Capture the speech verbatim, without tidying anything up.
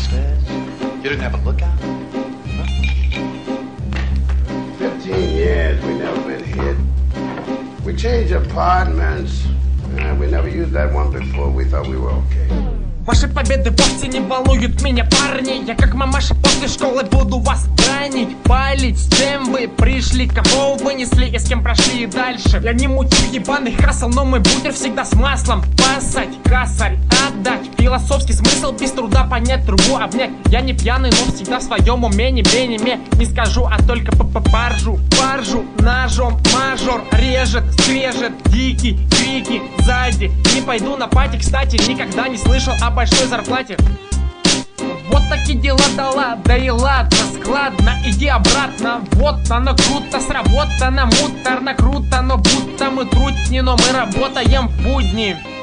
downstairs? You didn't have a lookout? Huh? Fifteen years we never been hit. We changed apartments. And we never used that one before. We thought we were okay. Ваши победы вовсе не волнуют меня, парни. Я как мамаша после школы буду вас бранить, палить. С чем вы пришли, кого вынесли и с кем прошли дальше. Я не мутил ебаный хасл, но мой бутер всегда с маслом. Пасать, косарь, отдать. Философский смысл без труда понять, трубу обнять. Я не пьяный, но всегда в своем уме, не бе-не-ме. Не скажу, а только п-п-паржу. Паржу, ножом, мажор режет, скрежет, дикий, крики сзади. Не пойду на пати, кстати, никогда не слышал об большой зарплате. Вот такие дела, да ладно, да и ладно, складно, иди обратно. Вот оно круто сработано, муторно, круто, но будто мы трутни, но мы работаем в будни.